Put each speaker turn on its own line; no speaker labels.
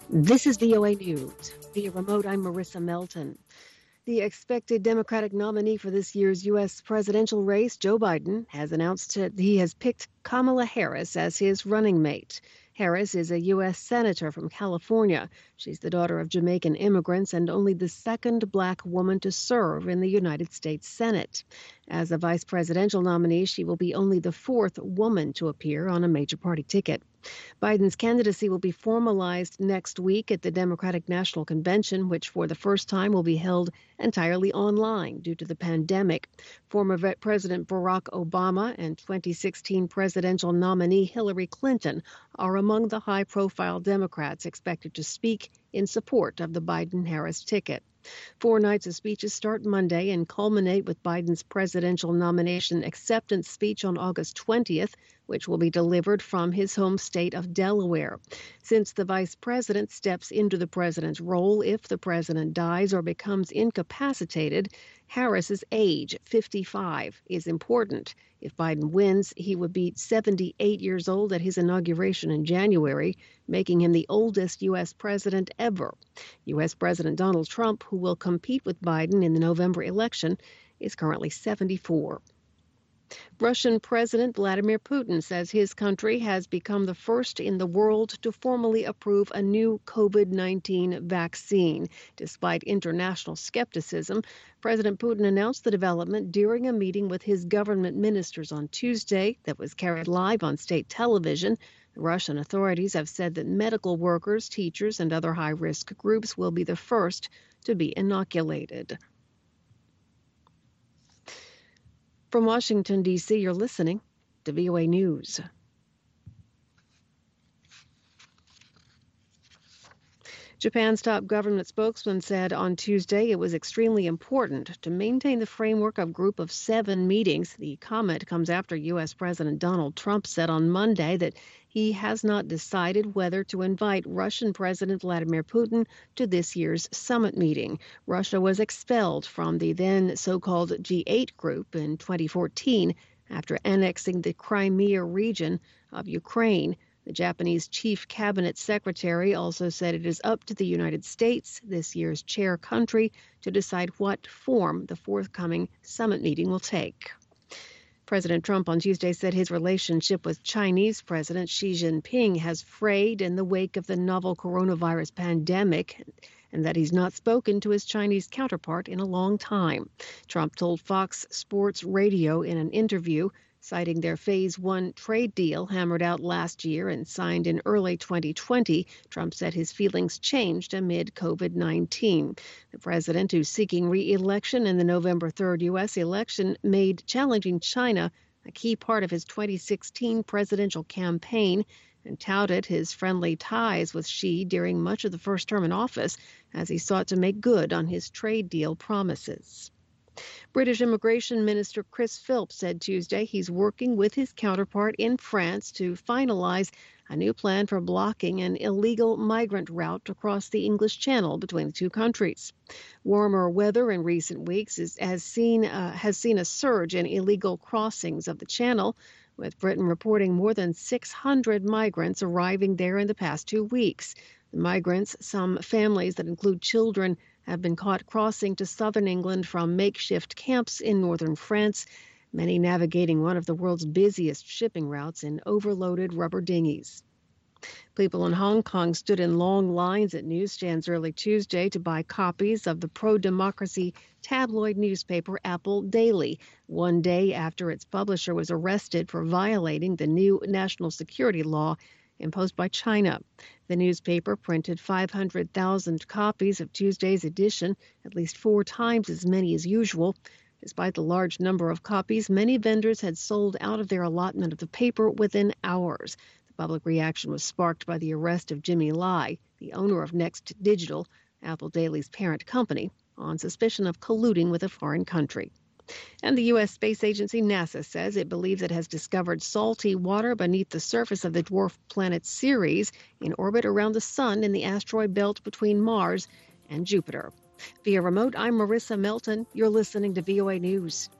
This is VOA News. Via remote, I'm Marissa Melton. The expected Democratic nominee for this year's U.S. presidential race, Joe Biden, has announced that he has picked Kamala Harris as his running mate. Harris is a U.S. Senator from California. She's the daughter of Jamaican immigrants and only the second black woman to serve in the United States Senate. As a vice presidential nominee, she will be only the fourth woman to appear on a major party ticket. Biden's candidacy will be formalized next week at the Democratic National Convention, which for the first time will be held entirely online due to the pandemic. Former President Barack Obama and 2016 presidential nominee Hillary Clinton are among the high-profile Democrats expected to speak in support of the Biden-Harris ticket. 4 nights of speeches start Monday and culminate with Biden's presidential nomination acceptance speech on August 20th, which will be delivered from his home state of Delaware. Since the vice president steps into the president's role if the president dies or becomes incapacitated, Harris's age, 55, is important. If Biden wins, he would be 78 years old at his inauguration in January, making him the oldest U.S. president ever. U.S. President Donald Trump, who will compete with Biden in the November election, is currently 74. Russian President Vladimir Putin says his country has become the first in the world to formally approve a new COVID-19 vaccine. Despite international skepticism, President Putin announced the development during a meeting with his government ministers on Tuesday that was carried live on state television. The Russian authorities have said that medical workers, teachers, and other high-risk groups will be the first to be inoculated. From Washington, D.C., you're listening to VOA News. Japan's top government spokesman said on Tuesday it was extremely important to maintain the framework of Group of 7 meetings. The comment comes after U.S. President Donald Trump said on Monday that he has not decided whether to invite Russian President Vladimir Putin to this year's summit meeting. Russia was expelled from the then so-called G8 group in 2014 after annexing the Crimea region of Ukraine. The Japanese chief cabinet secretary also said it is up to the United States, this year's chair country, to decide what form the forthcoming summit meeting will take. President Trump on Tuesday said his relationship with Chinese President Xi Jinping has frayed in the wake of the novel coronavirus pandemic, and that he's not spoken to his Chinese counterpart in a long time. Trump told Fox Sports Radio in an interview, citing their Phase 1 trade deal hammered out last year and signed in early 2020, Trump said his feelings changed amid COVID-19. The president, who's seeking re-election in the November 3rd U.S. election, made challenging China a key part of his 2016 presidential campaign and touted his friendly ties with Xi during much of the first term in office as he sought to make good on his trade deal promises. British Immigration Minister Chris Philp said Tuesday he's working with his counterpart in France to finalize a new plan for blocking an illegal migrant route across the English Channel between the two countries. Warmer weather in recent weeks has seen a surge in illegal crossings of the Channel, with Britain reporting more than 600 migrants arriving there in the past 2 weeks. The migrants, some families that include children, have been caught crossing to southern England from makeshift camps in northern France, many navigating one of the world's busiest shipping routes in overloaded rubber dinghies. People in Hong Kong stood in long lines at newsstands early Tuesday to buy copies of the pro-democracy tabloid newspaper Apple Daily, one day after its publisher was arrested for violating the new national security law imposed by China. The newspaper printed 500,000 copies of Tuesday's edition, at least 4 times as many as usual. Despite the large number of copies, many vendors had sold out of their allotment of the paper within hours. The public reaction was sparked by the arrest of Jimmy Lai, the owner of Next Digital, Apple Daily's parent company, on suspicion of colluding with a foreign country. And the U.S. Space Agency, NASA, says it believes it has discovered salty water beneath the surface of the dwarf planet Ceres in orbit around the Sun in the asteroid belt between Mars and Jupiter. Via remote, I'm Marissa Melton. You're listening to VOA News.